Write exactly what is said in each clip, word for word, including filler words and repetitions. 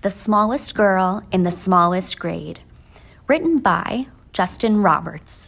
The Smallest Girl in the Smallest Grade, written by Justin Roberts.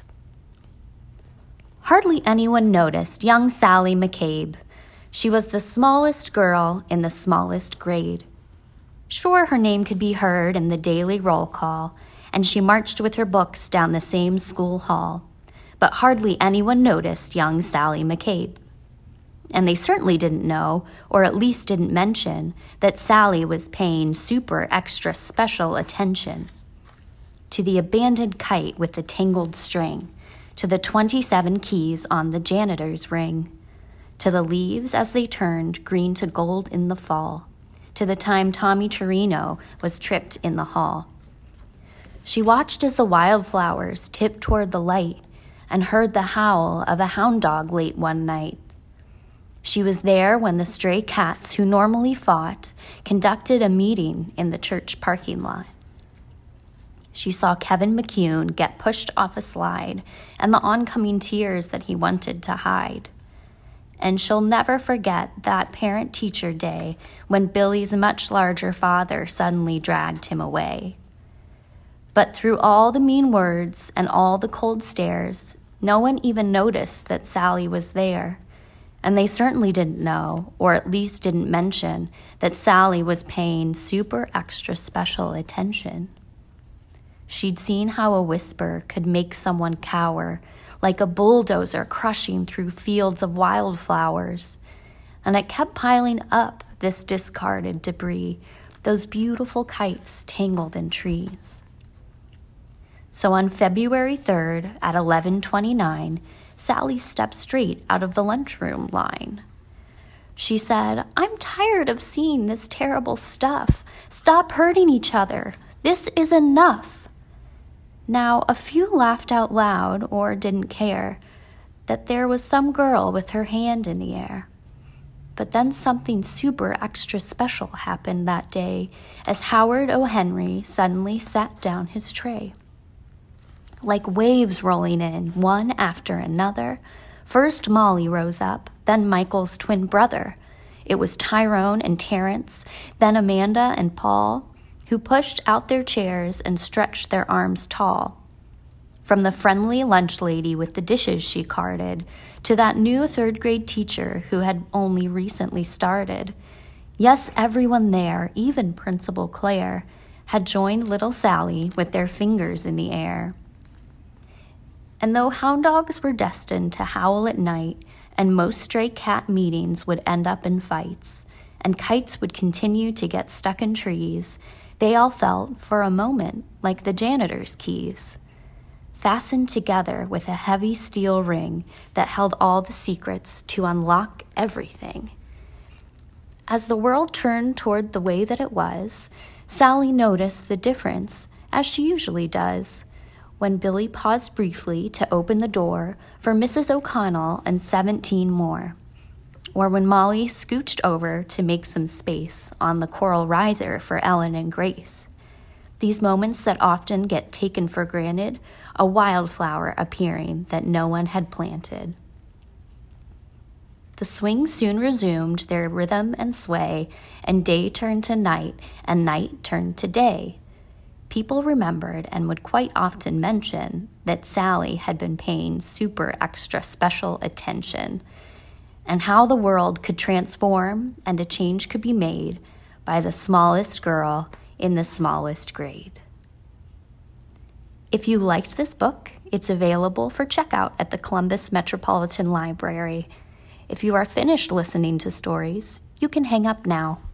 Hardly anyone noticed young Sally McCabe. She was the smallest girl in the smallest grade. Sure, her name could be heard in the daily roll call, and she marched with her books down the same school hall, but hardly anyone noticed young Sally McCabe. And they certainly didn't know, or at least didn't mention, that Sally was paying super extra special attention to the abandoned kite with the tangled string, to the twenty-seven keys on the janitor's ring, to the leaves as they turned green to gold in the fall, to the time Tommy Torino was tripped in the hall. She watched as the wildflowers tipped toward the light and heard the howl of a hound dog late one night. She was there when the stray cats who normally fought conducted a meeting in the church parking lot. She saw Kevin McCune get pushed off a slide and the oncoming tears that he wanted to hide. And she'll never forget that parent-teacher day when Billy's much larger father suddenly dragged him away. But through all the mean words and all the cold stares, no one even noticed that Sally was there. And they certainly didn't know, or at least didn't mention, that Sally was paying super extra special attention. She'd seen how a whisper could make someone cower, like a bulldozer crushing through fields of wildflowers. And it kept piling up, this discarded debris, those beautiful kites tangled in trees. So on February third at eleven twenty-nine, Sally stepped straight out of the lunchroom line. She said, "I'm tired of seeing this terrible stuff. Stop hurting each other. This is enough." Now, a few laughed out loud or didn't care that there was some girl with her hand in the air. But then something super extra special happened that day as Howard O. Henry suddenly sat down his tray. Like waves rolling in, one after another. First Molly rose up, then Michael's twin brother. It was Tyrone and Terrence, then Amanda and Paul, who pushed out their chairs and stretched their arms tall. From the friendly lunch lady with the dishes she carted, to that new third-grade teacher who had only recently started. Yes, everyone there, even Principal Claire, had joined little Sally with their fingers in the air. And though hound dogs were destined to howl at night, and most stray cat meetings would end up in fights, and kites would continue to get stuck in trees, they all felt, for a moment, like the janitor's keys, fastened together with a heavy steel ring that held all the secrets to unlock everything. As the world turned toward the way that it was, Sally noticed the difference, as she usually does, when Billy paused briefly to open the door for Missus O'Connell and seventeen more, or when Molly scooched over to make some space on the coral riser for Ellen and Grace. These moments that often get taken for granted, a wildflower appearing that no one had planted. The swing soon resumed their rhythm and sway, and day turned to night, and night turned to day. People remembered and would quite often mention that Sally had been paying super extra special attention, and how the world could transform and a change could be made by the smallest girl in the smallest grade. If you liked this book, it's available for checkout at the Columbus Metropolitan Library. If you are finished listening to stories, you can hang up now.